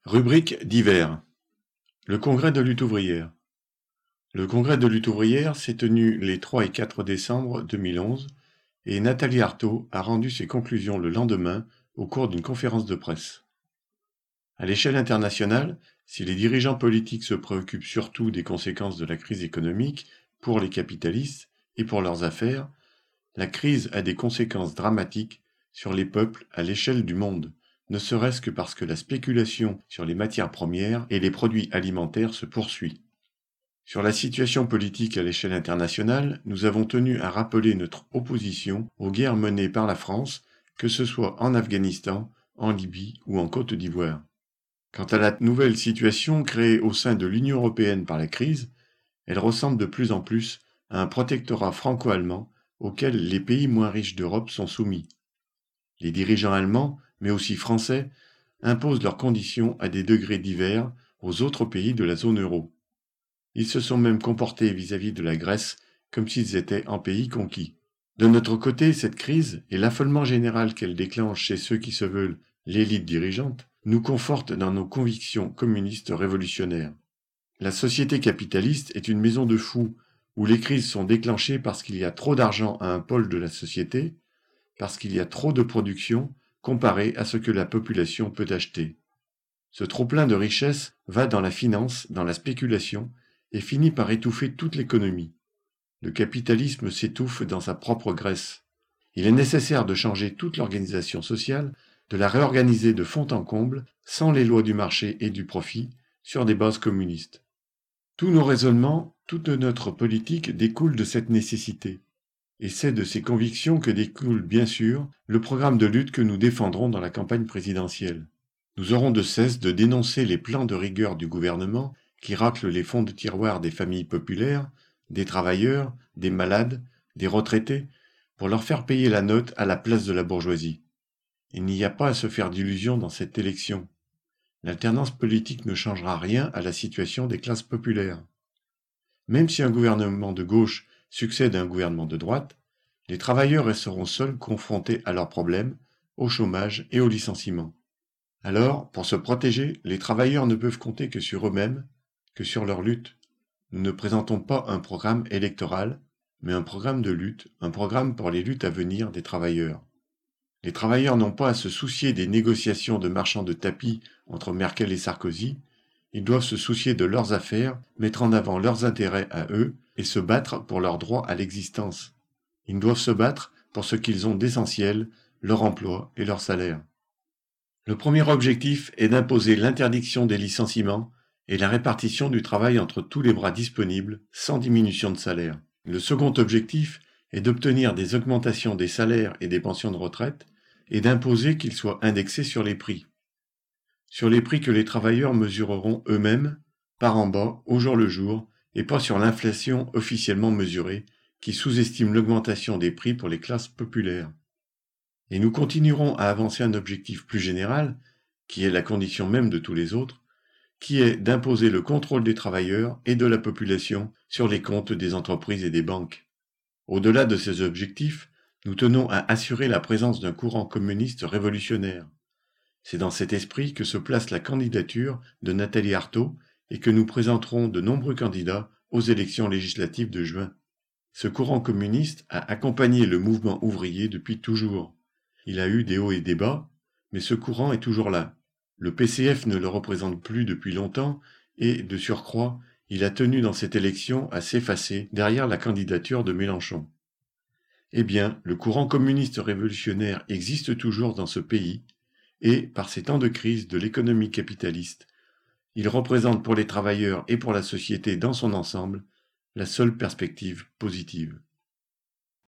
Rubrique divers. Le Congrès de lutte ouvrière. Le Congrès de lutte ouvrière s'est tenu les 3 et 4 décembre 2011 et Nathalie Arthaud a rendu ses conclusions le lendemain au cours d'une conférence de presse. À l'échelle internationale, si les dirigeants politiques se préoccupent surtout des conséquences de la crise économique pour les capitalistes et pour leurs affaires, la crise a des conséquences dramatiques sur les peuples à l'échelle du monde, ne serait-ce que parce que la spéculation sur les matières premières et les produits alimentaires se poursuit. Sur la situation politique à l'échelle internationale, nous avons tenu à rappeler notre opposition aux guerres menées par la France, que ce soit en Afghanistan, en Libye ou en Côte d'Ivoire. Quant à la nouvelle situation créée au sein de l'Union européenne par la crise, elle ressemble de plus en plus à un protectorat franco-allemand auquel les pays moins riches d'Europe sont soumis. Les dirigeants allemands, mais aussi français, imposent leurs conditions à des degrés divers aux autres pays de la zone euro. Ils se sont même comportés vis-à-vis de la Grèce comme s'ils étaient en pays conquis. De notre côté, cette crise et l'affolement général qu'elle déclenche chez ceux qui se veulent l'élite dirigeante nous confortent dans nos convictions communistes révolutionnaires. La société capitaliste est une maison de fous où les crises sont déclenchées parce qu'il y a trop d'argent à un pôle de la société, parce qu'il y a trop de production comparé à ce que la population peut acheter. Ce trop-plein de richesses va dans la finance, dans la spéculation, et finit par étouffer toute l'économie. Le capitalisme s'étouffe dans sa propre graisse. Il est nécessaire de changer toute l'organisation sociale, de la réorganiser de fond en comble, sans les lois du marché et du profit, sur des bases communistes. Tous nos raisonnements, toute notre politique découlent de cette nécessité. Et c'est de ces convictions que découle bien sûr le programme de lutte que nous défendrons dans la campagne présidentielle. Nous aurons de cesse de dénoncer les plans de rigueur du gouvernement qui raclent les fonds de tiroir des familles populaires, des travailleurs, des malades, des retraités, pour leur faire payer la note à la place de la bourgeoisie. Il n'y a pas à se faire d'illusions dans cette élection. L'alternance politique ne changera rien à la situation des classes populaires. Même si un gouvernement de gauche succède à un gouvernement de droite, les travailleurs resteront seuls confrontés à leurs problèmes, au chômage et au licenciement. Alors, pour se protéger, les travailleurs ne peuvent compter que sur eux-mêmes, que sur leur lutte. Nous ne présentons pas un programme électoral, mais un programme de lutte, un programme pour les luttes à venir des travailleurs. Les travailleurs n'ont pas à se soucier des négociations de marchands de tapis entre Merkel et Sarkozy, ils doivent se soucier de leurs affaires, mettre en avant leurs intérêts à eux et se battre pour leur droit à l'existence. Ils doivent se battre pour ce qu'ils ont d'essentiel, leur emploi et leur salaire. Le premier objectif est d'imposer l'interdiction des licenciements et la répartition du travail entre tous les bras disponibles, sans diminution de salaire. Le second objectif est d'obtenir des augmentations des salaires et des pensions de retraite et d'imposer qu'ils soient indexés sur les prix. Sur les prix que les travailleurs mesureront eux-mêmes, par en bas, au jour le jour, et pas sur l'inflation officiellement mesurée, qui sous-estime l'augmentation des prix pour les classes populaires. Et nous continuerons à avancer un objectif plus général, qui est la condition même de tous les autres, qui est d'imposer le contrôle des travailleurs et de la population sur les comptes des entreprises et des banques. Au-delà de ces objectifs, nous tenons à assurer la présence d'un courant communiste révolutionnaire. C'est dans cet esprit que se place la candidature de Nathalie Arthaud et que nous présenterons de nombreux candidats aux élections législatives de juin. Ce courant communiste a accompagné le mouvement ouvrier depuis toujours. Il a eu des hauts et des bas, mais ce courant est toujours là. Le PCF ne le représente plus depuis longtemps et, de surcroît, il a tenu dans cette élection à s'effacer derrière la candidature de Mélenchon. Eh bien, le courant communiste révolutionnaire existe toujours dans ce pays, et, par ces temps de crise de l'économie capitaliste, il représente pour les travailleurs et pour la société dans son ensemble la seule perspective positive.